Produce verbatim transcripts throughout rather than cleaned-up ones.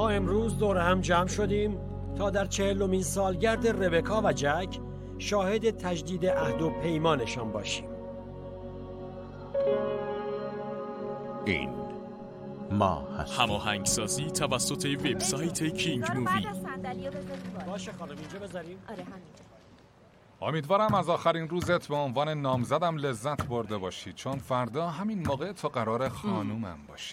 امروز دور هم جمع شدیم تا در چهلمین سالگرد ربکا و جک شاهد تجدید عهد و پیمانشان باشیم. این ما هستیم. هماهنگسازی توسط وبسایت کینگ مووی. باشه خانم اینجا بذاریم. آره همینجا. امیدوارم از آخرین روزت به عنوان نامزدم لذت برده باشی، چون فردا همین موقع تو قرار خانومم باشی.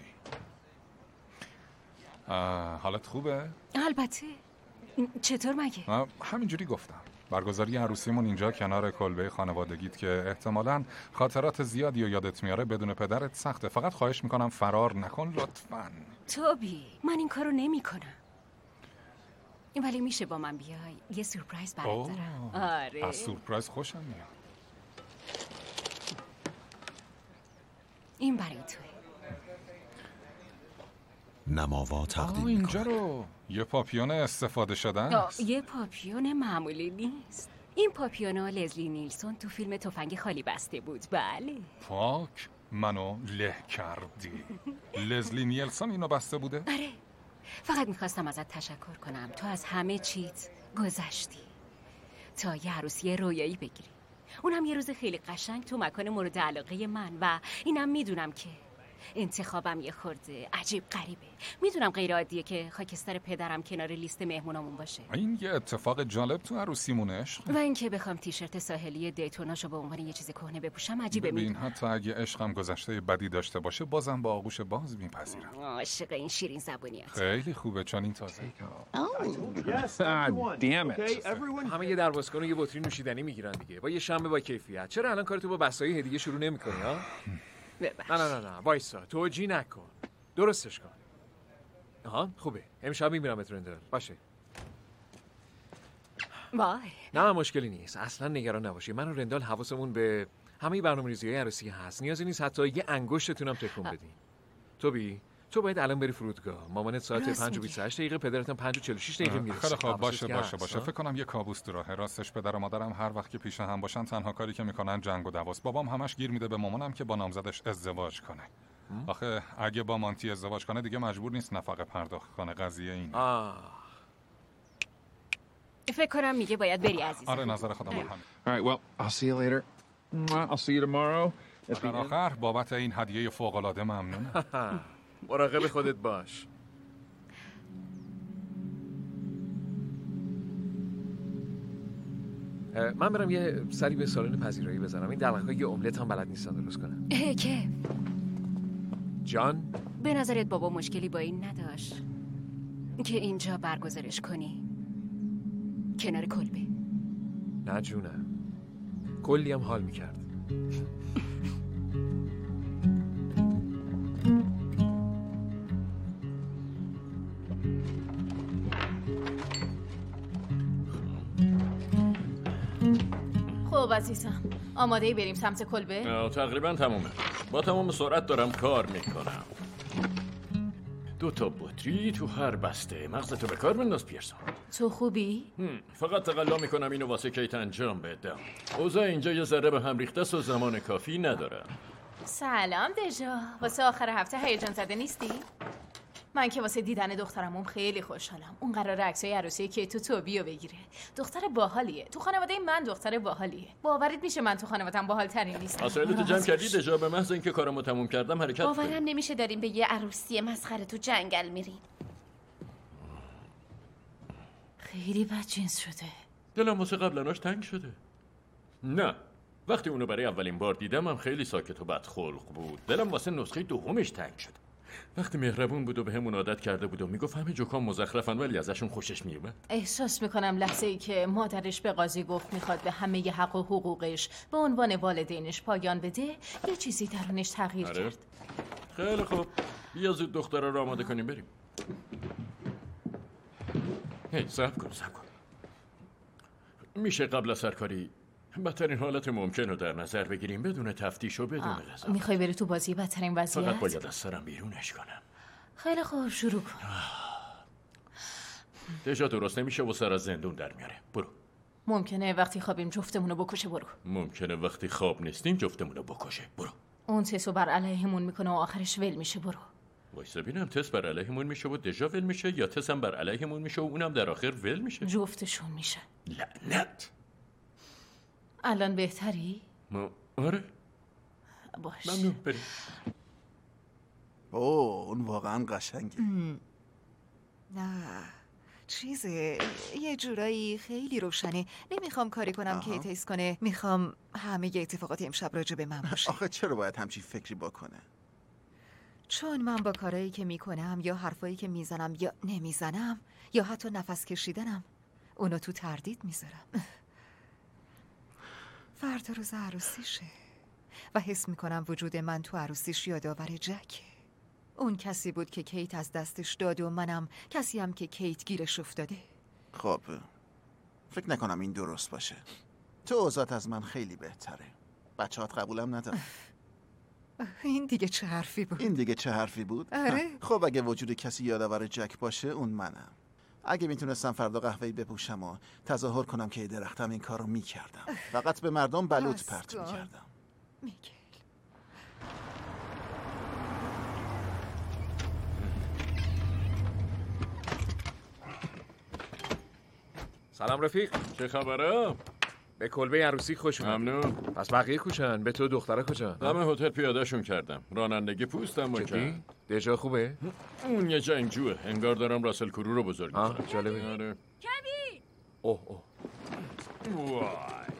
حالت خوبه؟ البته. چطور مگه؟ همینجوری گفتم. برگزاری عروسیمون اینجا کنار کلبه خانوادگیت که احتمالاً خاطرات زیادی رو یادت میاره بدون پدرت سخته. فقط خواهش میکنم فرار نکن لطفاً. توبی من این کارو نمی کنم، ولی میشه با من بیای؟ یه سورپرایز برات دارم. آره از سورپرایز خوشم میاد. این برای توه. نماوا تقدیم میکنه. اینجا رو یه پاپیون استفاده شده است. یه پاپیون معمولی نیست. این پاپیونو لزلی نیلسون تو فیلم تفنگ خالی بسته بود. بله. پاک منو له کردی. لزلی نیلسون اینو بسته بوده؟ آره. فقط میخواستم ازت تشکر کنم. تو از همه چیت گذشتی تا یه عروسی رویایی بگیری، اونم یه روز خیلی قشنگ تو مکان مورد علاقه من. و اینم میدونم که انتخابم یه خورده عجیب غریبه. میدونم غیر عادیه که خاکستر پدرم کنار لیست مهمونامون باشه. این یه اتفاق جالب تو عروسیمونه. و اینکه بخوام تیشرت ساحلی دیتوناشو به عنوان یه چیز کهنه بپوشم عجیبه. ببین حتی اگه عشقم گذشته بدی داشته باشه بازم با آغوش باز میپذیرم. عاشق این شیرین زبونیات. خیلی خوبه چون این تازه. همه یه دربازکن و یه بطری نوشیدنی میگیرن دیگه. با یه شنبه با کیفیت. چرا الان کارتو با بسای هدیه شروع نمی‌کنی ها؟ نه نه نه نه وایسا، توجی نکن، درستش کن. آها خوبه، امشب میبینمت رندل. باشه. وای نه مشکلی نیست، اصلا نگران نباشی. من و رندال حواسمون به همه برنامه‌ریزی‌های عروسی هست. نیازی نیست حتی یه انگشتتون هم تکون بدین. توبی تو باید الان بری فرودگاه. مامانت ساعت پنج و بیست و هشت دقیقه، پدرت هم پنج و چهل و شش دقیقه میرسه. خیلی خوب باشه باشه باشه. فکر کنم یه کابوس تو راهه. راستش پدر و مادرم هر وقت که پیش هم باشن تنها کاری که میکنن جنگ و دعواست. بابام همش گیر میده به مامانم که با نامزدش ازدواج کنه. آخه اگه با مانتی ازدواج کنه دیگه مجبور نیست نفقه پرداخت کنه. قضیه این. آه. فکر کنم میگه باید بری عزیزم. آره نظر خودم همین. All right, well, I'll see you later. I'll see you tomorrow. در آخر بابت این هدیه فوق‌العاده ممنونم. مراقب خودت باش. من برم یه سری به سالن پذیرایی بزنم. این دلق‌ها یه املت هم بلد نیستن درست کنن. که جان به نظرت بابا مشکلی با این نداشت که اینجا برگزارش کنی کنار کلبه؟ نه جونم، کلی هم حال میکرد. خب عزیزم، آماده ای بریم سمت کلبه؟ تقریبا تمومه. با تمام سرعت دارم کار میکنم. دو تا بطری تو هر بسته. مغزتو به کار بنداز پیرسون. تو خوبی؟ فقط تقلا میکنم اینو واسه کیت انجام بدم. اوضاع اینجا یه ذره به هم ریخته و زمان کافی ندارم. سلام دژا، واسه آخر هفته هیجان زده نیستی؟ من که واسه دیدن دخترمون خیلی خوشحالم. اون قراره عکسای عروسی که تو توبیو بگیره. دختر باحالیه. تو خانواده من دختر باحالیه. باورت میشه من تو خانواده‌ام باحال‌ترین نیستم. وسایلتو جمع کردی دژا؟ به محض اینکه کارمو تموم کردم حرکت کنیم. باورم نمیشه داریم به یه عروسی مسخره تو جنگل میریم. خیلی بدجنس شده. دلم واسه قبلناش تنگ شده. نه، وقتی اونو برای اولین بار دیدم هم خیلی ساکت و بدخلق بود. دلم واسه نسخه دومش تنگ شد. وقتی مهربون بود و به همون عادت کرده بود و میگفت همه جوکام مزخرفن ولی ازشون خوشش میومد. احساس میکنم لحظه ای که مادرش به قاضی گفت میخواد به همه ی حق و حقوقش به عنوان والدینش پایان بده، یه چیزی درونش تغییر آره. کرد. خیلی خوب، بیا زود دخترا رو آماده کنیم بریم. هی صبر کن صبر کن. میشه قبل از سرکاری بدترین حالت ممکن رو در نظر بگیریم بدون تفتیش و بدون رضا. میخوای بری تو بازی بدترین وضعیت؟ فقط باید از سرم بیرونش کنم. خیلی خوب شروع کن. دژا درست نمیشه و سر از زندون در میاره. برو. ممکنه وقتی خوابیم جفتمونو بکشه. برو. ممکنه وقتی خواب نیستیم جفتمونو بکشه. برو. اون تسو بر علیهمون میکنه و آخرش ول میشه. برو. وایسا ببینم تست بر علیهمون میشه و دژا ول میشه یا تست هم بر علیهمون میشه و اونم در آخر ول میشه. جفتشون میشه. لعنت. الان بهتری؟ ما آره. باش. ممنون. بریم. اوه اون واقعا قشنگه. نه چیزه یه جورایی خیلی روشنه. نمیخوام کاری کنم که تست کنه. میخوام همه اتفاقات امشب راجع به من باشه. آخه چرا باید همچین فکری بکنه؟ چون من با کارهایی که میکنم یا حرفایی که میزنم یا نمیزنم یا حتی نفس کشیدنم اونو تو تردید میذارم. فردا روز عروسیشه و حس میکنم وجود من تو عروسیش یادآور جکه. اون کسی بود که کیت از دستش داد و منم کسی هم که کیت گیرش افتاده. خب فکر نکنم این درست باشه. تو اوضاعت از من خیلی بهتره. بچه‌هات قبولم ندارن. این دیگه چه حرفی بود؟ این دیگه چه حرفی بود؟ آره. خب اگه وجود کسی یادآور جک باشه اون منم. اگه میتونستم فردا قهوه‌ای بپوشم و تظاهر کنم که درختم این کارو میکردم. فقط به مردم بلوط پرت میکردم. میگل. سلام رفیق. چه خبره؟ به کلبه عروسی خوش اومد. ممنون. پس بقیه کوچن؟ به تو دخترا کجا؟ همه هتل پیادهشون کردم. رانندگی پوستم و کرد. دژا خوبه؟ اون یه جنگجوه. انگار دارم راسل کرو رو بزرگ می‌کنم. آه جالبه. آره. کوین. اوه اوه. وای.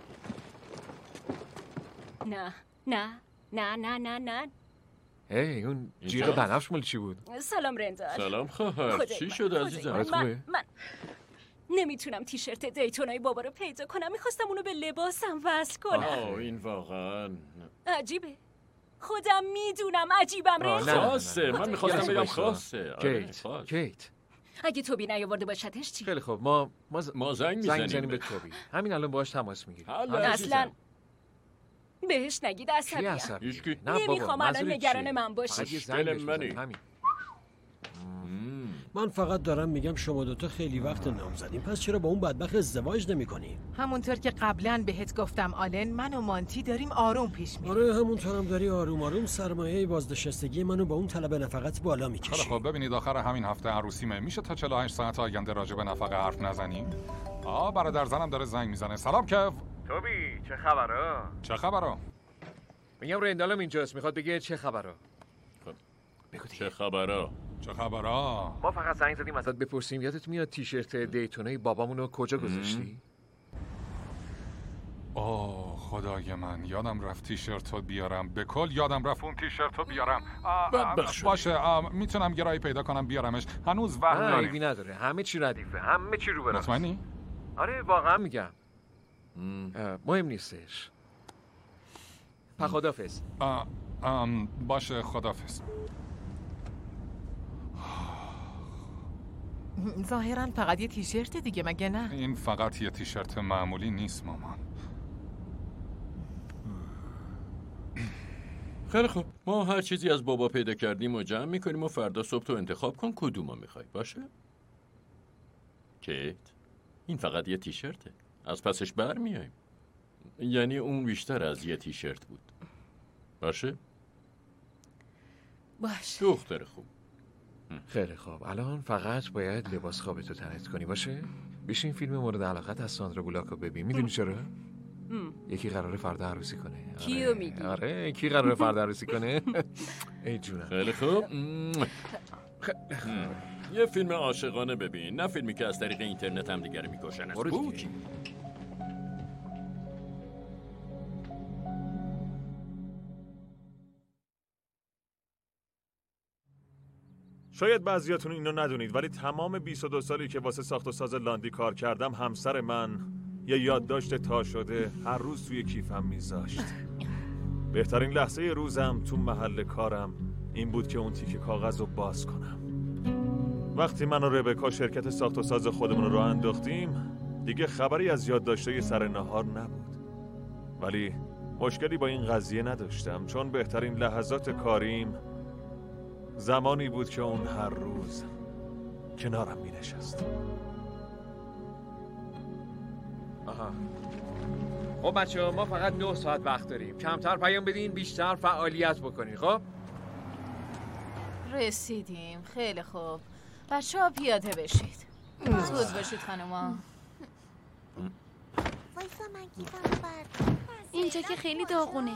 نه نه نه نه نه نه. هی اون جیغ بنفش مال چی بود؟ سلام رندار. سلام خواهر. چی شد عزیزم؟ حالت خوبه؟ من نمیتونم تیشرت دیتونای بابا رو پیدا کنم. میخواستم اونو به لباسم وصل کنم. آه این واقعا عجیبه. خودم میدونم عجیبم رندار. خاصه. من میخواستم بگم خاصه. کیت. کیت. اگه توبی نیاورده باشدش چی؟ خیلی خوب ما ما, ز... ما زنگ میزنیم زنگ به توبی. همین الان باهاش تماس میگیریم. اصلا بهش نگید عصبیه. عصبیه؟ نمیخوام الان نگران من باشی. دل منی. من فقط دارم میگم شما دوتا خیلی وقت نام زدیم، پس چرا با اون بدبخت ازدواج نمی کنیم؟ همونطور که قبلا بهت گفتم آلن، من و مانتی داریم آروم پیش میریم. آره همونطورم داری آروم آروم سرمایه بازنشستگی منو با اون طلب نفقت بالا میکشی. حالا خب ببینید آخر همین هفته عروسیمه، میشه تا چهل و هشت ساعت آینده راجع به نفقه حرف نزنیم؟ آ برادر زنم داره زنگ میزنه. سلام کف. توبی چه خبره؟ چه خبره؟ میگم رندالم اینجاست، میخواد بگه چه خبره. خب بگو چه خبره؟ چه خبره؟ ما فقط زنگ زدیم ازت بپرسیم یادت میاد تیشرت دیتونای بابامونو کجا گذاشتی؟ اوه خدای من یادم رفت تیشرتو بیارم. به کل یادم رفت اون تیشرتو بیارم. باشه میتونم گرایی پیدا کنم بیارمش. هنوز وقت داریم. عیبی نداره. همه چی ردیفه. همه چی رو برام. مطمئنی؟ آره واقعا میگم. مهم نیستش. پا خدافظ. باشه خدافظ. ظاهراً فقط یه تیشرت دیگه مگه نه؟ این فقط یه تیشرت معمولی نیست مامان. خیلی خوب ما هر چیزی از بابا پیدا کردیم و جمع میکنیم و فردا صبح تو انتخاب کن کدومو میخوای. باشه؟ کیت این فقط یه تیشرته، از پسش بر میایم. یعنی اون بیشتر از یه تیشرت بود. باشه؟ باشه دختر خوب. خیلی خوب الان فقط باید لباس خوابتو تنت کنی. باشه؟ بشین فیلم مورد علاقت از ساندرا بولاکو ببین. میدونی چرا؟ یکی قراره فردا عروسی کنه. کیو میگی؟ آره کی قراره فردا عروسی کنه؟ ای جونم. خیلی خوب. یه فیلم عاشقانه ببین، نه فیلمی که از طریق اینترنت هم دیگه میکشن. بوک. شاید بعضیاتون اینو ندونید ولی تمام بیست و دو سالی که واسه ساخت و ساز لاندی کار کردم همسر من یه یادداشت تا شده هر روز توی کیفم میذاشت. بهترین لحظه روزم تو محل کارم این بود که اون تیکه کاغذ رو باز کنم. وقتی من و ربکا شرکت ساخت و ساز خودمون رو راه انداختیم دیگه خبری از یادداشتای سر نهار نبود. ولی مشکلی با این قضیه نداشتم چون بهترین لحظات کاریم زمانی بود که اون هر روز کنارم می نشست. آها خب بچه ها ما فقط نه ساعت وقت داریم. کمتر پیام بدین بیشتر فعالیت بکنین. خب رسیدیم. خیلی خوب. بچه ها پیاده بشید. زود باشید خانوما. وایسا من گیفم برد. اینجا که خیلی داغونه.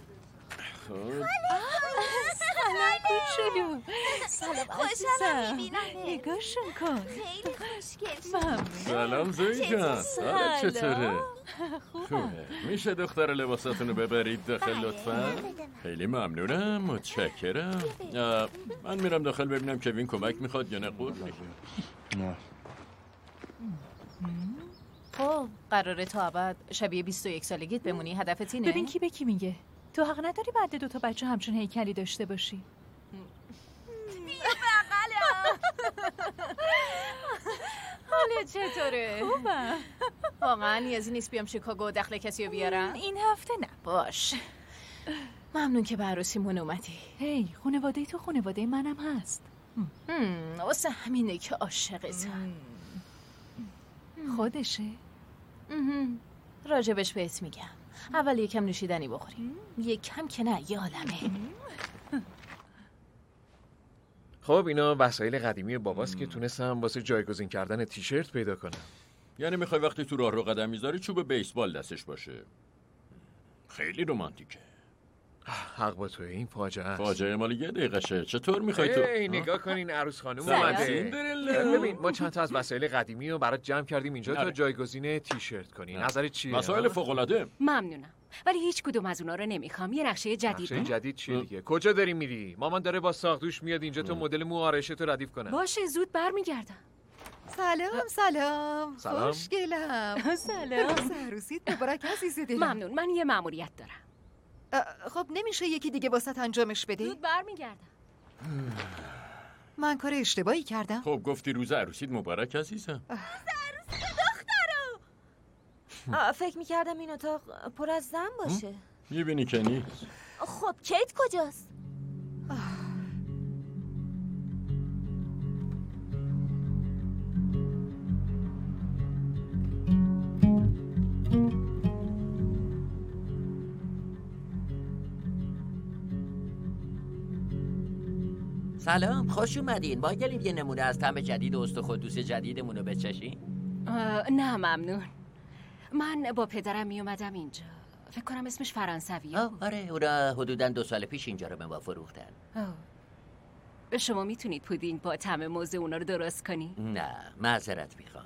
سلام کوچولو. سلام خوشحالم میبینم. نگاهشون کن. خیلی خوشگل. سلام زوی جان. حالت چطوره؟ خوبه. میشه دختر لباساتونو ببرید داخل لطفا؟ خیلی ممنونم. متشکرم. من میرم داخل ببینم کوین کمک میخواد یا نه. قول میگم. خب قراره تا ابد شبیه بیست و یک سالگیت بمونی؟ هدفت اینه؟ ببین کی به کی میگه. تو حق نداری بعد دو تا بچه همچون هیکلی داشته باشی. بیا بغلم. حالا چطوره؟ خوبم. واقعا نیازی نیست بیام شیکاگو دخل کسی رو بیارم؟ این هفته نه. باش. ممنون که به عروسیمون اومدی. هی خانواده تو خانواده منم هست. واسه همینه که عاشقتم. خودشه؟ راجبش بهت میگم. اول یکم نوشیدنی بخوریم. یکم که نه، یه عالمه. خب اینا وسایل قدیمی باباست که تونستم واسه جایگزین کردن تیشرت پیدا کنم. یعنی میخوای وقتی تو راه رو قدم میذاری چوب بیسبال دستش باشه؟ خیلی رمانتیکه. حق با توی، این فاجعه است. فاجعه مال یه دقیقه شه. چطور میخوای تو؟ ای نگاه کنین عروس خانم اومده. ببین ما چند تا از وسایل قدیمی رو برات جمع کردیم اینجا تا جایگزین تیشرت کنی. نظرت چیه؟ مسائل فوق العاده. ممنونم. ولی هیچ کدوم از اونا رو نمیخوام. یه نقشه جدید. نقشه جدید چیه دیگه؟ کجا داری میری؟ مامان داره با ساقدوش میاد اینجا تو مدل مو آرایشت رو ردیف کنه. باشه زود برمیگردم. سلام سلام. سلام. خوشگلم. سلام. عروسیت مبارک عزیز دلم. ممنون. من یه مأموریت دارم. خب نمیشه یکی دیگه واسط انجامش بده؟ زود برمیگردم. من کار اشتباهی کردم؟ خب گفتی روز عروسیت مبارک عزیزم. روز عروسی دخترو. فکر میکردم این اتاق پر از زن باشه. میبینی که نیست. خب کیت کجاست؟ سلام، خوش اومدین. ما گلیم یه نمونه از طعم جدید استخودوس جدیدمون رو بچشین؟ نه ممنون. من با پدرم می اومدم اینجا. فکر کنم اسمش فرانسویه بود. آره، اونا حدوداً دو سال پیش اینجا رو به ما فروختن. به شما میتونید پودینگ با طعم موز اونا رو درست کنی؟ نه، معذرت میخوام.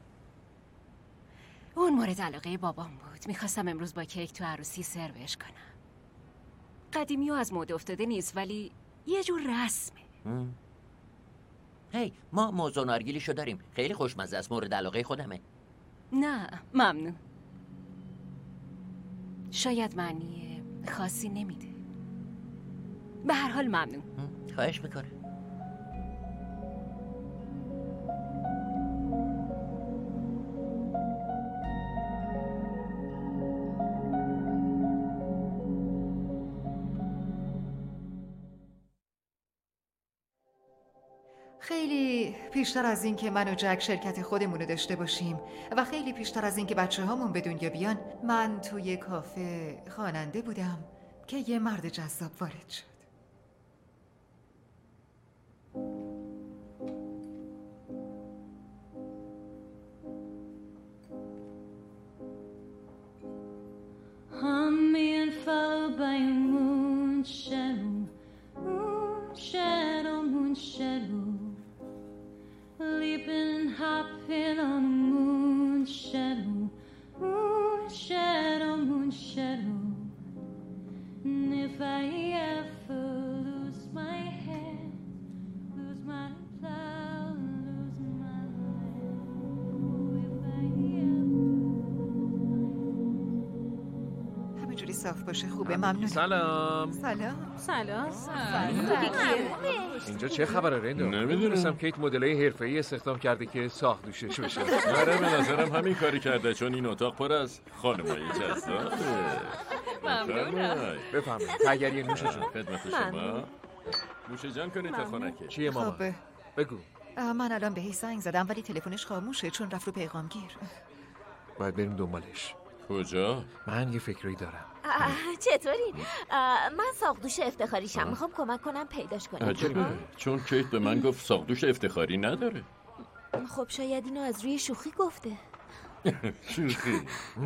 اون مورد علاقه بابام بود. میخواستم امروز با کیک تو عروسی سروش کنم. قدیمی و از مد افتاده نیست ولی یه جور رسمه. هی hey, ما موزون آرگیلیشو داریم. خیلی خوشمزه است. مورد علاقه خودمه. نه ممنون. شاید معنی خاصی نمیده. به هر حال ممنون. خواهش میکنه. خیلی پیشتر از این که من و جک شرکت خودمون رو داشته باشیم و خیلی پیشتر از این که بچه هامون به دنیا بیان، من توی کافه خواننده بودم که یه مرد جذاب وارد شد. I'm being followed by a moon shadow, moon shadow, moon shadow, leaping and hopping on a moon shadow, moon shadow, moon shadow. And if I ever lose my head, lose my plow, lose my life, oh, if I همینجوری صاف باشه خوبه. ممنون. سلام. سلام. سلام. اینجا چه خبره رندو؟ نمیدونم. کیت مدلای حرفه‌ای استخدام کرده که ساخت دوشش بشه. آره به نظرم همین کاری کرده چون این اتاق پر از خانمایی جذابه. ممنونم. بفهمید. تگری نوش جون. خدمت شما. نوش جان کنید تا خنکه. چیه ماما؟ خوبه. بگو. من الان بهش زنگ زدم ولی تلفنش خاموشه چون رفت رو پیغامگیر. باید بریم دنبالش. کجا؟ من یه فکری دارم. چطوری؟ من ساقدوش افتخاریشم، میخوام کمک کنم پیداش کنم. عجبه، چون کیت به من گفت ساقدوش افتخاری نداره. خب شاید اینو از روی شوخی گفته. شوخی؟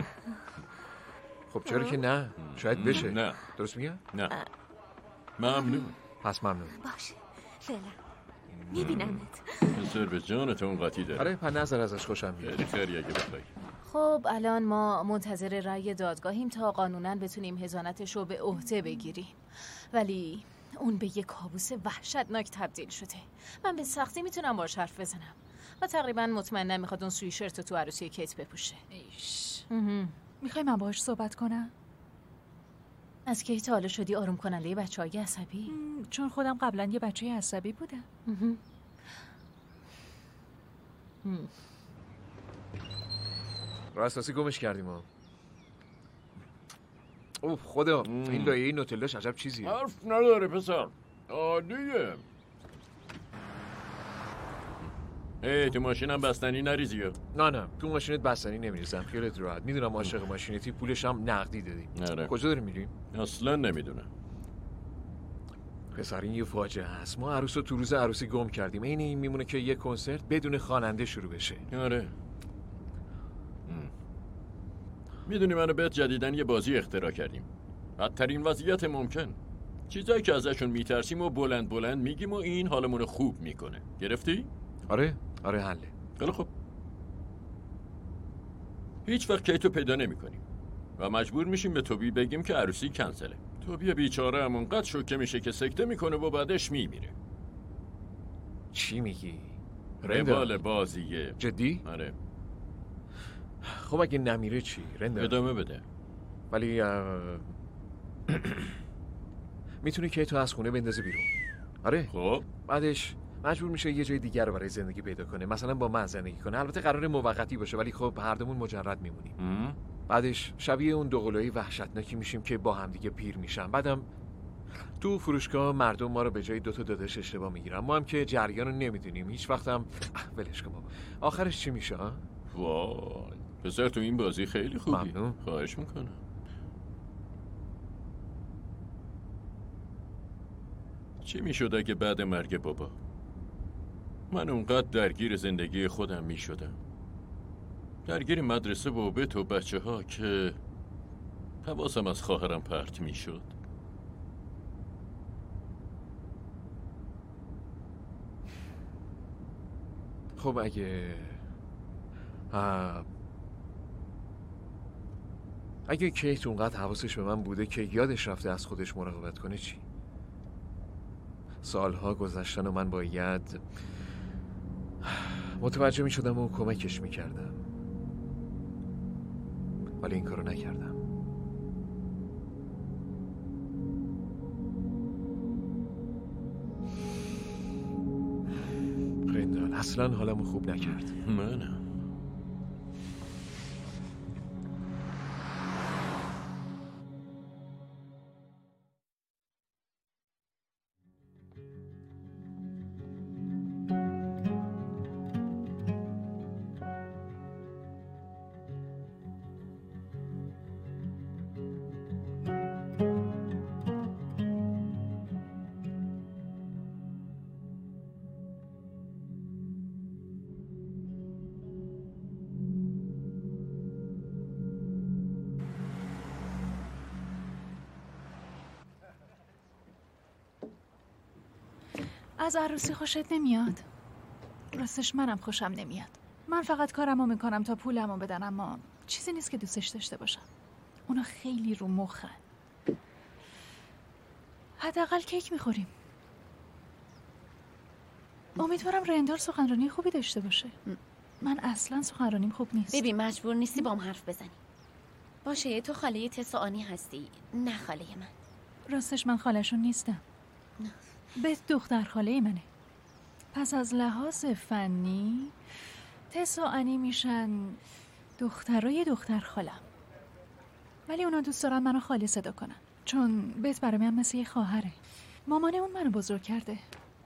خب چرا که نه؟ شاید بشه. نه. درست میگم؟ نه. ممنون. پس ممنون. باشه فعلا میبینمت. پسر به جانت اون قاطی داره. آره پس نظر ازش خوشم میاد. خیلی خیلی اگه بخوای. خب الان ما منتظر رأی دادگاهیم تا قانونا بتونیم حضانتش رو به عهده بگیریم، ولی اون به یه کابوس وحشتناک تبدیل شده. من به سختی میتونم باهاش حرف بزنم و تقریبا مطمئنم میخواد اون سویشرت رو تو عروسی کیت بپوشه. ایش میخوای من باهاش صحبت کنم؟ از کیت حالا شدی آروم کننده بچه‌های عصبی؟ چون خودم قبلا یه بچه عصبی بودم. رو اساسی گمش کردیم ها. اوه خدا مم. این لایه نوتلاش عجب چیزیه. حرف نداره پسر، عالیه. ای تو ماشینم بستنی نریزی ها؟ نه نه تو ماشینت بستنی نمیریزم، خیالت راحت. میدونم عاشق ماشینتی، پولش هم نقدی دادی. آره. کجا داریم میریم؟ اصلا نمیدونم پسر. این یه فاجعه هست. ما عروس رو تو روز عروسی گم کردیم. این این میمونه که یه کنسرت بدون خواننده شروع بشه. آره. میدونی منو بهت جدیدن یه بازی اختراع کردیم، بدترین وضعیت ممکن. چیزایی که ازشون میترسیم و بلند بلند میگیم و این حالمون خوب میکنه. گرفتی؟ آره آره حله. خیلی خوب. هیچ وقت کیتو پیدا نمیکنیم و مجبور میشیم به توبی بگیم که عروسی کنسله. توبی بیچاره هم اونقدر شوکه میشه که سکته میکنه و بعدش میمیره. چی میگی؟ روال بازیه. جدی؟ آره. خب اگه نمیره چی؟ رنده ادامه بده. ولی میتونی که تو از خونه بندازه بیرون. آره. خب بعدش مجبور میشه یه جای دیگر رو برای زندگی پیدا کنه، مثلا با من زندگی کنه. البته قرار موقتی باشه ولی خب هر دومون مجرد میمونیم. بعدش شبیه اون دو قلوی وحشتناکی میشیم که با هم دیگه پیر میشن. بعدم تو فروشگاه مردم ما رو به جای دو تا داداش اشتباه میگیرن. ما هم که جریان رو نمیدونیم هیچ وقتم. ولش کن بابا. آخرش چی میشه؟ وای پسر تو این بازی خیلی خوبی. ممنون. خواهش میکنم. چی میشد اگه بعد مرگ بابا من اونقدر درگیر زندگی خودم میشدم، درگیر مدرسه و بیت و بچه ها که حواسم از خواهرم پرت میشد. خب اگه آه... اگه کیت اونقدر حواسش به من بوده که یادش رفته از خودش مراقبت کنه چی؟ سالها گذشتن و من باید متوجه می شدم و کمکش می کردم، ولی این کارو نکردم. رندال اصلا حالمو خوب نکرد. منم از عروسی خوشت نمیاد؟ راستش منم خوشم نمیاد. من فقط کارمو میکنم تا پولمو بدن، اما چیزی نیست که دوستش داشته باشم. اونا خیلی رو مخن. حداقل کیک میخوریم. امیدوارم رندال سخنرانی خوبی داشته باشه. من اصلا سخنرانیم خوب نیست. ببین مجبور نیستی با هم حرف بزنی. باشه تو خاله تساانی هستی، نه خاله من. راستش من خاله‌شون نیستم. نه. به دختر خاله منه. پس از لحاظ فنی تساانی میشن دخترای دختر خالم، ولی اونا دوست دارن منو خاله صدا کنن چون بهت برای من مثل یه خواهره. مامانمون منو بزرگ کرده.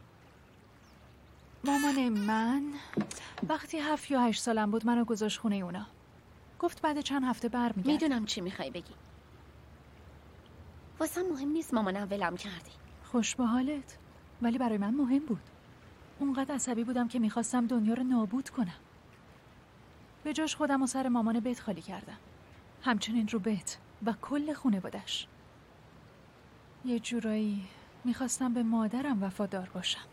مامان من وقتی هفت یا هشت سالم بود منو گذاشت خونه اونا. گفت بعد چند هفته برمیگرد. میدونم چی میخوای بگی. واسم مهم نیست مامانم ولم کردی. خوش به حالت، ولی برای من مهم بود. اونقدر عصبی بودم که میخواستم دنیا رو نابود کنم. به جاش خودم و سر مامان بیت خالی کردم، همچنین رو بیت و کل خانواده‌اش. یه جورایی میخواستم به مادرم وفادار باشم.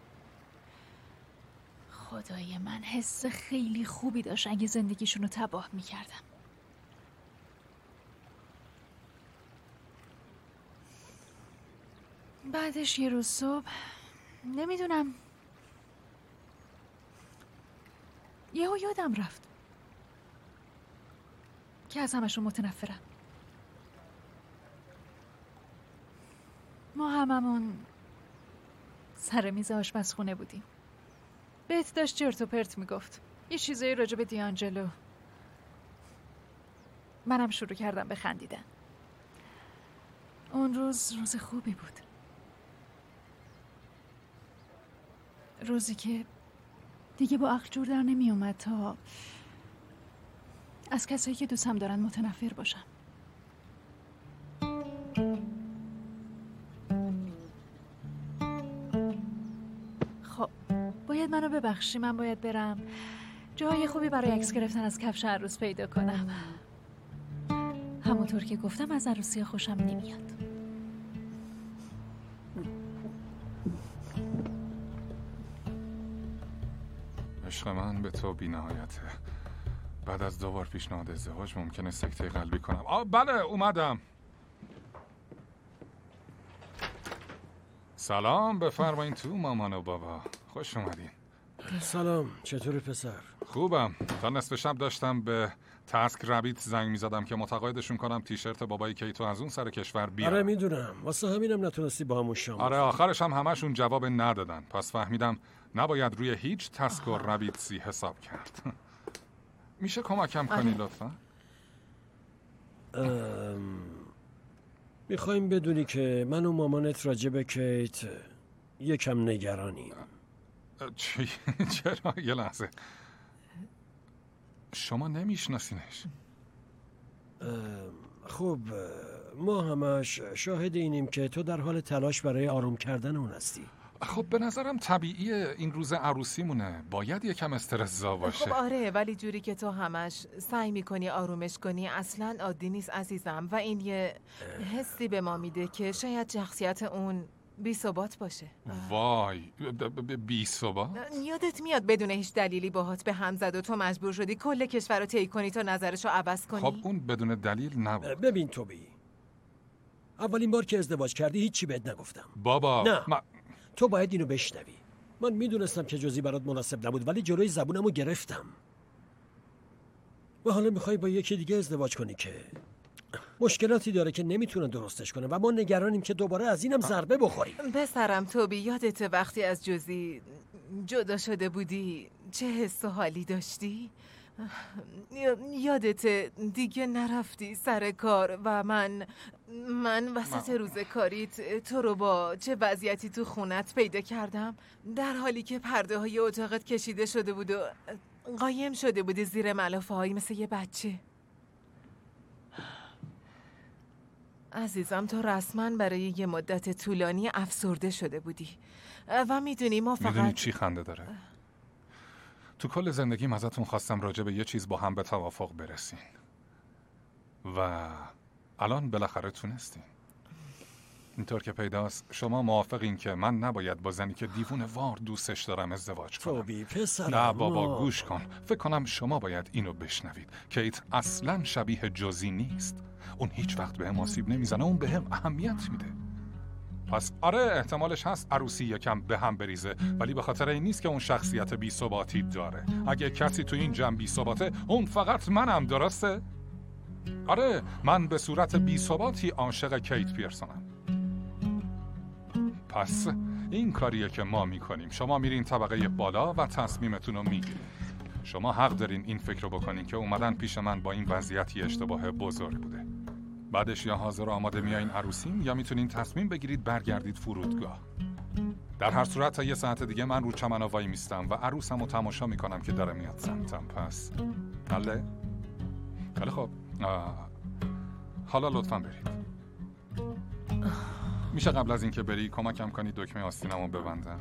خدای من حس خیلی خوبی داشت اگه زندگیشون رو تباه میکردم. بعدش یه روز صبح نمیدونم یهو یادم رفت که از همشون متنفرم. ما هممون سر میز آشپزخونه بودیم. بیت داشت چرت و پرت میگفت، یه چیزایی راجع به دیانجلو. منم شروع کردم به خندیدن. اون روز روز خوبی بود. روزی که دیگه با عقل جور در نمی اومد تا از کسایی که دوستم دارن متنفر باشم. خب باید منو ببخشی، من باید برم جای خوبی برای عکس گرفتن از کفش عروس پیدا کنم. همونطور که گفتم از عروسی خوشم نمیاد. عشق من به تو بی نهایته. بعد از دوبار پیشنهاد ازدواج ممکنه سکته قلبی کنم. آه بله اومدم. سلام، بفرمایین تو مامان و بابا. خوش اومدین. سلام، چطوری پسر؟ خوبم. تا نصف شب داشتم به تاسک رابیت زنگ میزدم که متقاعدشون کنم تیشرت بابای کیتو از اون سر کشور بیارم. آره میدونم، واسه همینم نتونستی با همون شام. آره آخرش هم همشون جواب ندادن، پس فهمیدم نباید روی هیچ تاسک و رابیتسی حساب کرد. میشه کمکم کنی لطفا؟ ام... میخوایم بدونی که من و مامانت راجع به کیت یکم نگرانیم. چی؟ چرا؟ یه لحظه، شما نمیشناسینش؟ خب ما همش شاهد اینیم که تو در حال تلاش برای آروم کردن اون هستی. خب به نظرم طبیعیه، این روز عروسی مونه، باید یکم استرس زا باشه. خب آره، ولی جوری که تو همش سعی میکنی آرومش کنی اصلا عادی نیست عزیزم، و این یه حسی به ما میده که شاید شخصیت اون بی ثبات باشه. وای، بی ثبات؟ یادت میاد بدون هیچ دلیلی باهات به هم زد و تو مجبور شدی کل کشور رو طی کنی تا نظرشو عوض کنی؟ خب اون بدون دلیل نبود. ببین توبی، اولین بار که ازدواج کردی هیچی بهت نگفتم. بابا نه ما... تو باید اینو بشنوی. من میدونستم که جزئی برات مناسب نبود، ولی جلوی زبونمو گرفتم. و حالا میخوای با یکی دیگه ازدواج کنی که مشکلاتی داره که نمیتونه درستش کنه و ما نگرانیم که دوباره از اینم ضربه بخوریم. پسرم توبی، یادت وقتی از جزئی جدا شده بودی چه حس و حالی داشتی؟ یادت دیگه نرفتی سر کار و من من وسط روز کاریت تو رو با چه وضعیتی تو خونت پیدا کردم، در حالی که پرده های اتاقت کشیده شده بود و قایم شده بودی زیر ملافه هایی مثل یه بچه. عزیزم تو رسما برای یه مدت طولانی افسرده شده بودی و میدونی ما فقط میدونی چی خنده داره؟ تو کل زندگیم ازتون خواستم راجع به یه چیز با هم به توافق برسین و الان بالاخره تونستین. اینطور که پیداست شما موافقین که من نباید با زنی که دیوونه وار دوستش دارم ازدواج کنم. توبی پسرم، نه بابا گوش کن، فکر کنم شما باید اینو بشنوید. کیت اصلا شبیه جزئی نیست. اون هیچ وقت به هم آسیب نمیزنه، اون به هم اهمیت میده. پس آره احتمالش هست عروسی یکم به هم بریزه، ولی به خاطر این نیست که اون شخصیت بی ثباتی داره. اگه کسی تو این جمع بی ثباته، اون فقط منم، درسته؟ آره من به صورت بی ثباتی عاشق کیت پیرسونم. پس این کاریه که ما میکنیم. شما میرین طبقه بالا و تصمیمتون رو میگیرین. شما حق دارین این فکر رو بکنین که اومدن پیش من با این وضعیتی اشتباه بزرگ بوده. بعدش یا حاضر و آماده میایین عروسیم یا میتونین تصمیم بگیرید برگردید فرودگاه. در هر صورت تا یه ساعت دیگه من رو چمن وای میستم و عروسم رو تماشا میکنم که داره میاد سمتم. پس حله؟ خیلی خب، حالا لطفاً برید. میشه قبل از اینکه بری کمکم کنی دکمه آستینمو ببندم؟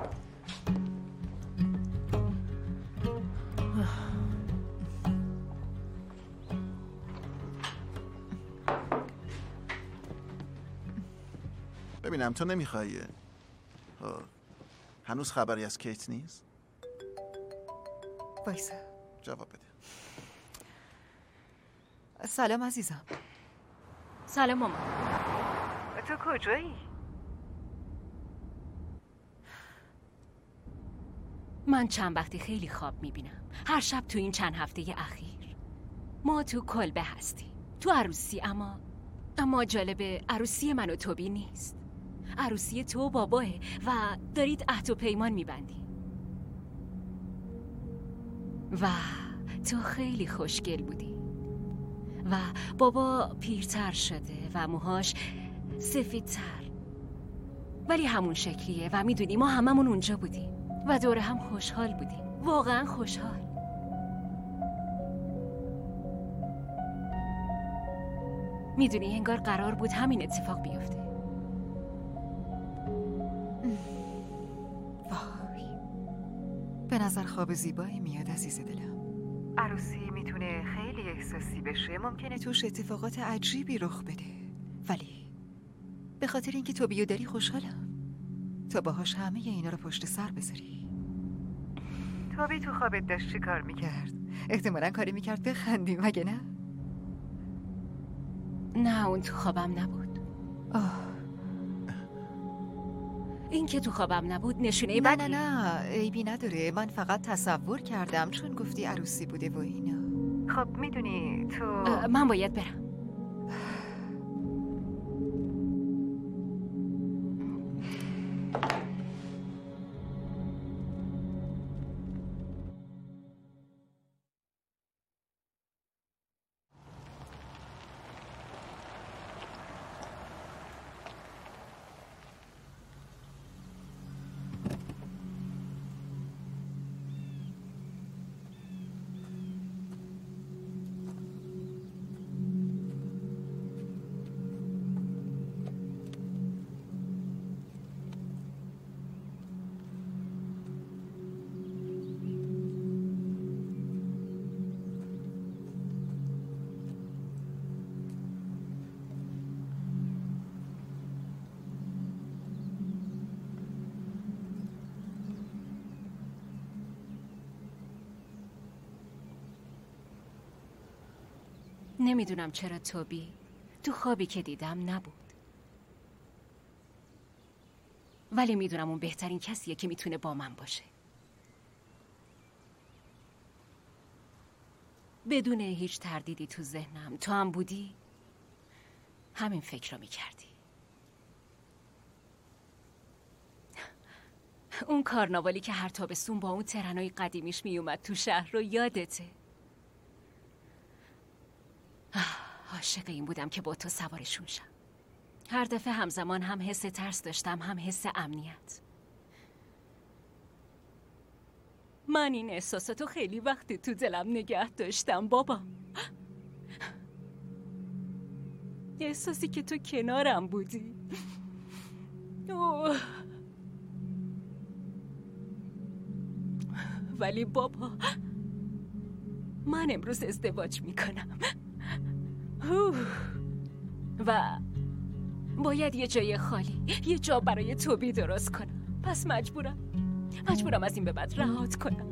ببینم تو نمیخوایی؟ هنوز خبری از کیت نیست؟ وایسا جواب بده. سلام عزیزم. سلام مامان. تو کجایی؟ من چند وقتی خیلی خواب میبینم. هر شب تو این چند هفته اخیر. ما تو کلبه هستیم. تو عروسی اما اما جالبه عروسی من و توبی نیست. عروسی تو و باباه و دارید عهد و پیمان میبندی. و تو خیلی خوشگل بودی و بابا پیرتر شده و موهاش سفیدتر، ولی همون شکلیه و میدونی ما هممون اونجا بودیم و دور هم خوشحال بودیم، واقعا خوشحال. میدونی انگار قرار بود همین اتفاق بیفته. وای، به نظر خواب زیبایی میاد عزیز دلم. عروسی میتونه خیلی احساسی بشه، ممکنه توش اتفاقات عجیبی رخ بده، ولی به خاطر اینکه تو بیو داری خوشحالم. تو باهاش همه اینا رو پشت سر بذاری. توبی تو خوابت داشت چی کار میکرد؟ احتمالاً کاری میکرد بخندیم، مگه نه؟ نه اون تو خوابم نبود. آه. این که تو خوابم نبود نشونه نه نه نه عیبی نداره، من فقط تصور کردم چون گفتی عروسی بوده و اینا. خب میدونی تو من باید برم. نمیدونم چرا توبی تو خوابی که دیدم نبود، ولی میدونم اون بهترین کسیه که میتونه با من باشه. بدون هیچ تردیدی تو ذهنم تو هم بودی همین فکر رو میکردی. اون کارناوالی که هر تابستون با اون ترنای قدیمیش میومد تو شهر رو یادته؟ عاشق این بودم که با تو سوارشون شم. هر دفعه همزمان هم حس ترس داشتم هم حس امنیت. من این احساساتو خیلی وقتی تو دلم نگه داشتم بابا. احساسی که تو کنارم بودی. اوه. ولی بابا من امروز ازدواج میکنم و باید یه جای خالی، یه جا برای توبی درست کنم. پس مجبورم مجبورم از این به بعد رهات کنم.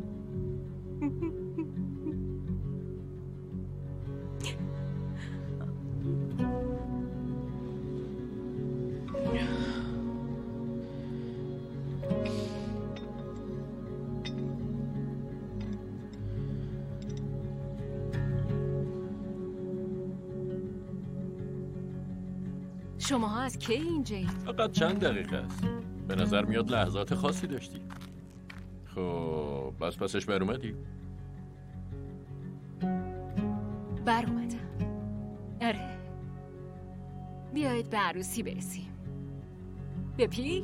شماها از کی اینجایید؟ فقط چند دقیقه است. به نظر میاد لحظات خاصی داشتی. خب بس پسش بر اومدی؟ بر اومدم. آره. بیایید به عروسی برسیم. به پیش؟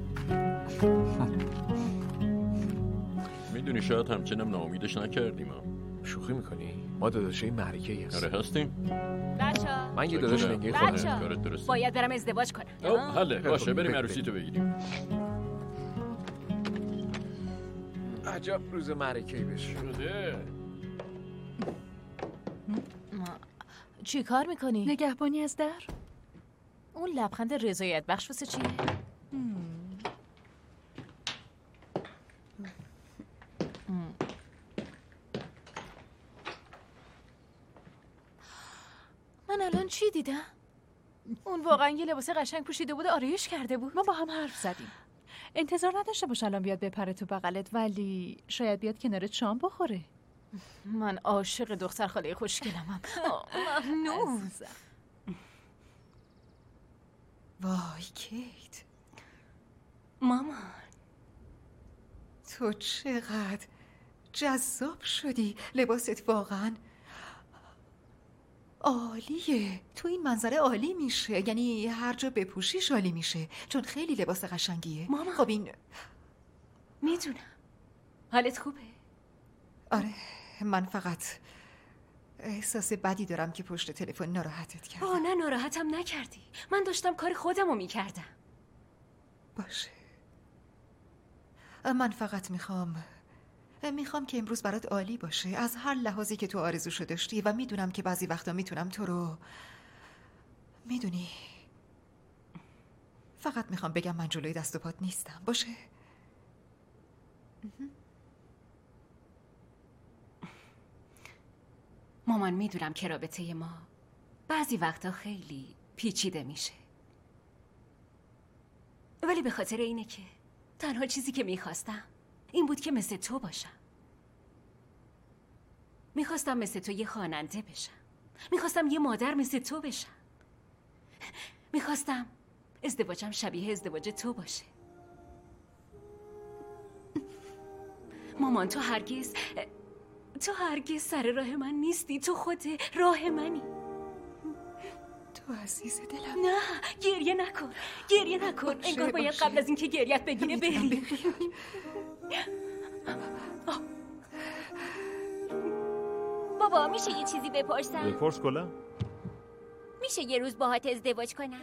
میدونی شاید همچنم ناامیدش نکردیم. شوخی میکنی؟ ما داداشای معرکه‌ای هستیم. آره هستیم. بچه‌ها من یه داداش لنگه بچه‌ها، کارت درسته. باید برم ازدواج کنم. او حله باشه بریم عروسی تو بگیریم. عجب روز معرکه‌ای بشه. شده. چی کار میکنی؟ نگهبانی از در. اون لبخند رضایت بخش واسه چیه؟ من الان چی دیدم؟ اون واقعا یه لباس قشنگ پوشیده بود، آرایش کرده بود. ما با هم حرف زدیم. انتظار نداشته باش الان بیاد بپره تو بغلت، ولی شاید بیاد کنارت شام بخوره. من عاشق دختر خاله خوشگلمم. ممنون. وای کیت، مامان تو چقدر جذاب شدی. لباست واقعا عالیه. تو این منظره عالی میشه، یعنی هر جا بپوشیش عالی میشه، چون خیلی لباس قشنگیه. ماما خب این میدونم. حالت خوبه؟ آره، من فقط احساس بدی دارم که پشت تلفن ناراحتت کردم. آه نه، ناراحتم نکردی. من داشتم کار خودمو میکردم. باشه، من فقط میخوام میخوام که امروز برات عالی باشه، از هر لحاظی که تو آرزوشو داشتی، و میدونم که بعضی وقتا میتونم تو رو، میدونی، فقط میخوام بگم من جلوی دست و پات نیستم. باشه؟ مامان میدونم که رابطه ما بعضی وقتا خیلی پیچیده میشه، ولی به خاطر اینه که تنها چیزی که میخواستم این بود که مثل تو باشم. میخواستم مثل تو یه خواننده بشم. میخواستم یه مادر مثل تو بشم. میخواستم ازدواجم شبیه ازدواج تو باشه. مامان تو هرگز تو هرگز سر راه من نیستی. تو خود راه منی. تو عزیز دلم. نه گریه نکن، گریه نکن. باشه، انگار باید باشه. قبل از اینکه گریت بگیره بری. بابا میشه یه چیزی بپرسم؟ بپرس کلا. میشه یه روز باهات ازدواج کنم؟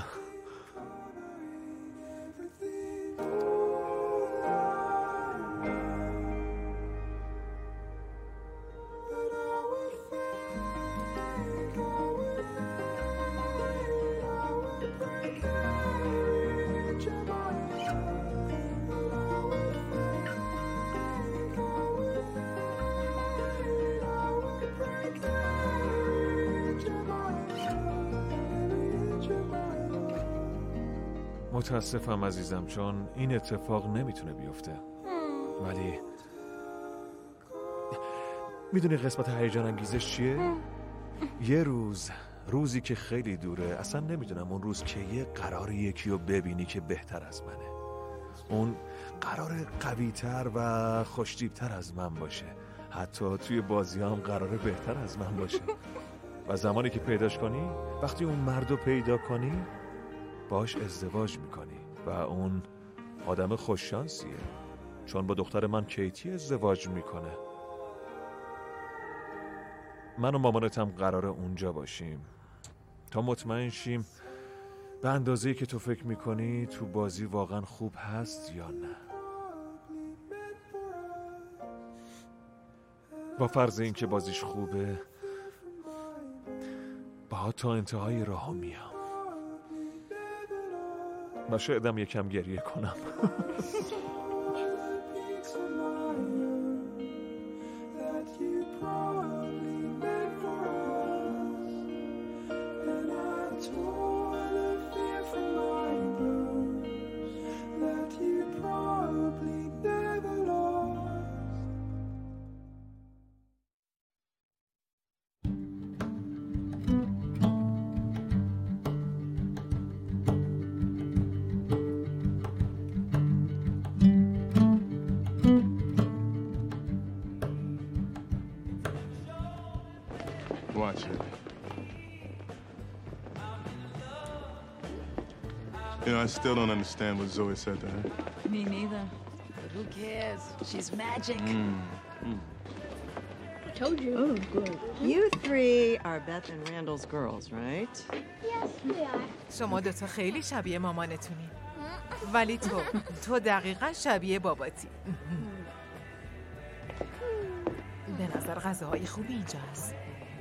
متاسفم عزیزم، چون این اتفاق نمیتونه بیفته. ولی میدونی قسمت هیجان انگیزش چیه؟ یه روز، روزی که خیلی دوره، اصلا نمیدونم اون روز که یه قرار یکی رو ببینی که بهتر از منه. اون قرار قوی‌تر و خوش‌تیپ‌تر از من باشه. حتی توی بازی هم قراره بهتر از من باشه. و زمانی که پیداش کنی، وقتی اون مردو پیدا کنی، باش ازدواج میکنی و اون آدم خوششانسیه، چون با دختر من کیتی ازدواج میکنه. من و مامانتم قراره اونجا باشیم تا مطمئن شیم به اندازه‌ای که تو فکر میکنی تو بازی واقعا خوب هست یا نه. با فرض این که بازیش خوبه، با تا انتهای راه میام و شایدم یکم گریه کنم. Watch it. You know, I still don't understand what Zoe said to her. Me neither. But who cares? She's magic. Mm. Mm. told you. Oh, good. You three are Beth and Randall's girls, right? Yes, we are. شما دوتا خیلی شبیه مامانتونی. ولی تو تو دقیقا شبیه باباتی. به نظر غذاهای خوبی اینجا هست.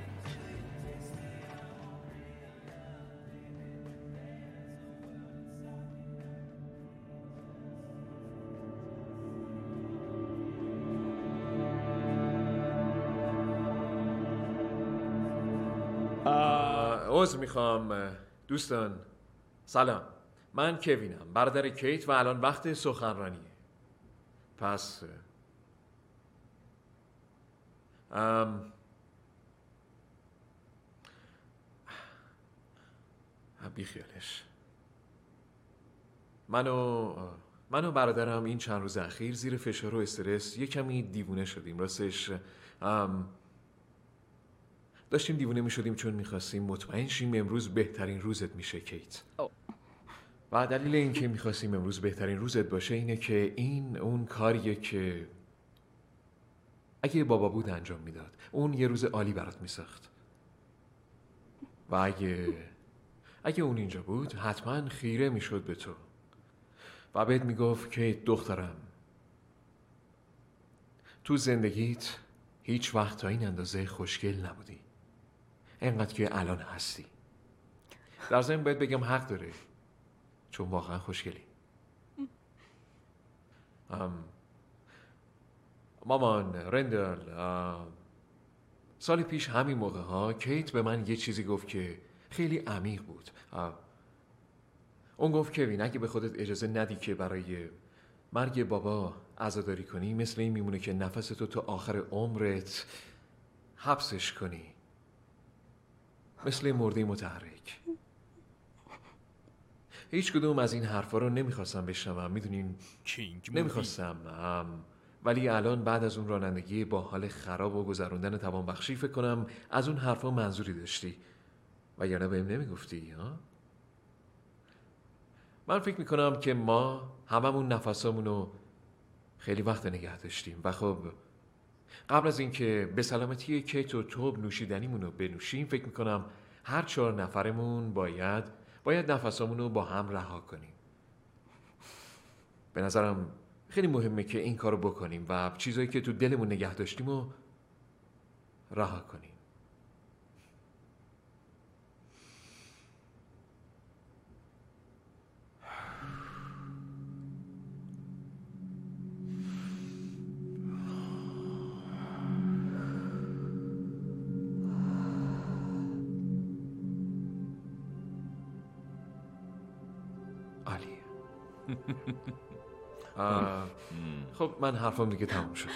عذر میخوام دوستان. سلام، من کوینم، برادر کیت و الان وقت سخنرانیه. پس ام بیخیالش. من و من و برادرم این چند روز اخیر زیر فشار و استرس یه کمی دیوونه شدیم. راستش ام داشتیم دیوونه می شدیم چون میخواستیم مطمئن شیم امروز بهترین روزت میشه کیت. و دلیل این که میخواستیم امروز بهترین روزت باشه اینه که این اون کاریه که اگه بابا بود انجام میداد. اون یه روز عالی برات میساخت. و اگه اگه اون اینجا بود حتما خیره میشد به تو و بهت میگفت که دخترم تو زندگیت هیچ وقت تا این اندازه خوشگل نبودی انقدر که الان هستی. در ضمن باید بگم حق داره چون واقعا خوشگلی. ام مامان، رندل، سال پیش همین موقع ها کیت به من یه چیزی گفت که خیلی عمیق بود. اون گفت کوین اگه به خودت اجازه ندی که برای مرگ بابا عزاداری کنی مثل این میمونه که نفستو تا آخر عمرت حبسش کنی، مثل مرده متحرک. هیچ کدوم از این حرفا رو نمیخواستم بشنوم، میدونین نمیخواستم. ولی الان بعد از اون رانندگی با حال خراب و گذروندن توانبخشی فکر کنم از اون حرفا منظوری داشتی و یا نه بهم نمیگفتی ها؟ من فکر میکنم که ما هممون نفسامونو خیلی وقت نگه داشتیم و خب قبل از اینکه به سلامتی کیت و توب نوشیدنیمونو بنوشیم فکر میکنم هر چهار نفرمون باید باید نفسامونو با هم رها کنیم. به نظرم خیلی مهمه که این کارو بکنیم و چیزایی که تو دلمون نگه داشتیم رو رها کنیم. عالیه. خب من حرفم دیگه تموم شد.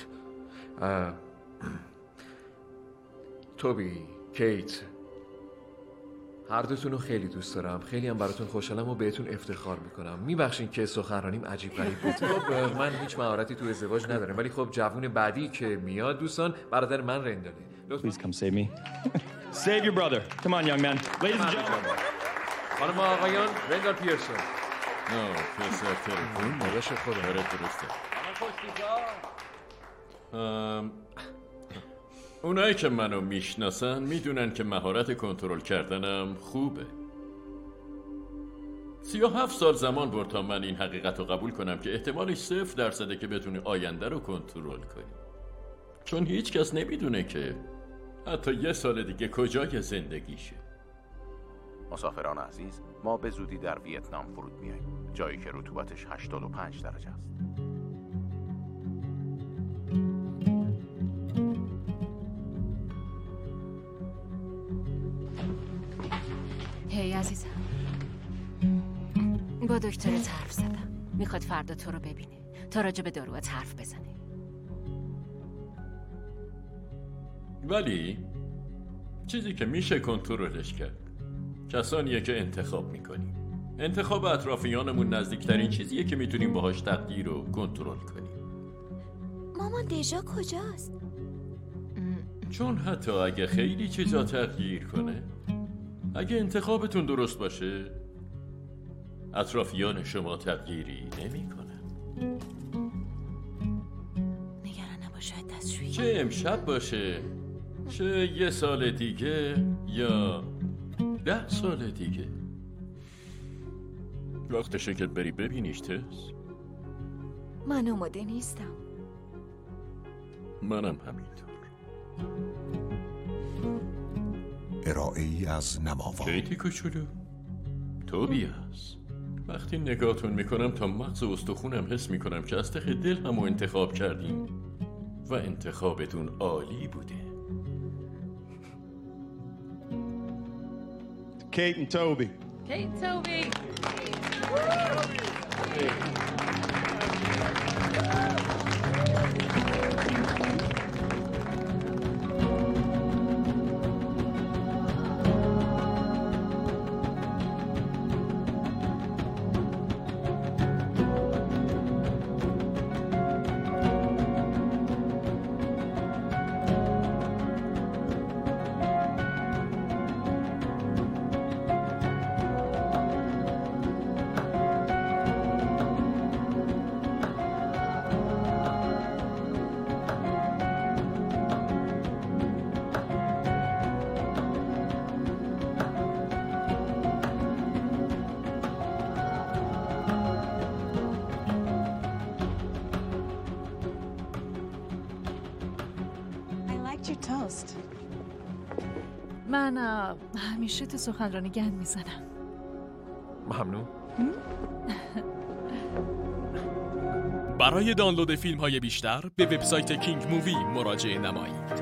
توبی، کیت، هر دوتون رو خیلی دوست دارم، خیلی هم براتون خوشحالم و بهتون افتخار میکنم. میبخشین که سخنرانیم عجیب غریب بود. خب من هیچ مهارتی تو ازدواج ندارم ولی خب جوون بعدی که میاد دوستان برادر من رنداله. Please come save me. Save your brother. Come on young man. Ladies and gentlemen. خانم آقایان، رندال پیرسون. نه پسر تلفن نوش خودم. آره درسته. ام... اونایی که منو میشناسن میدونن که مهارت کنترل کردنم خوبه. سی و هفت سال زمان برد تا من این حقیقت رو قبول کنم که احتمالش صفر درصده که بتونی آینده رو کنترل کنی. چون هیچ کس نمیدونه که حتی یه سال دیگه کجای زندگیشه. مسافران عزیز، ما به زودی در ویتنام فرود میاییم، جایی که رطوبتش هشتاد و پنج درجه است. هی عزیزم، با دکترت حرف زدم، میخواد فردا تو رو ببینه تا راجع به داروات حرف بزنه. ولی چیزی که میشه کنترلش کرد کسانیه که انتخاب میکنیم. انتخاب اطرافیانمون نزدیکترین چیزیه که میتونیم باهاش تقدیر رو کنترل کنیم. مامان دژا کجاست؟ چون حتی اگه خیلی چیزا تغییر کنه، اگه انتخابتون درست باشه، اطرافیان شما تغییری نمیکنن. نگران نباش، شاید دستشویی. چه امشب باشه چه یه سال دیگه یا ده سال دیگه؟ وقتشه که بری ببینیش تس. من آماده نیستم. منم همینطور. ارائه ای از نماوا. کیتی کوچولو، توبیاس، وقتی نگاهتون میکنم تا مغز استخونم حس میکنم که از ته دل همو انتخاب کردین و انتخابتون عالی بوده. Kate and Toby. Kate, Toby. من همیشه تو سخنرانی گند میزنم. ممنون. برای دانلود فیلم های بیشتر به وبسایت کینگ مووی مراجعه نمایید.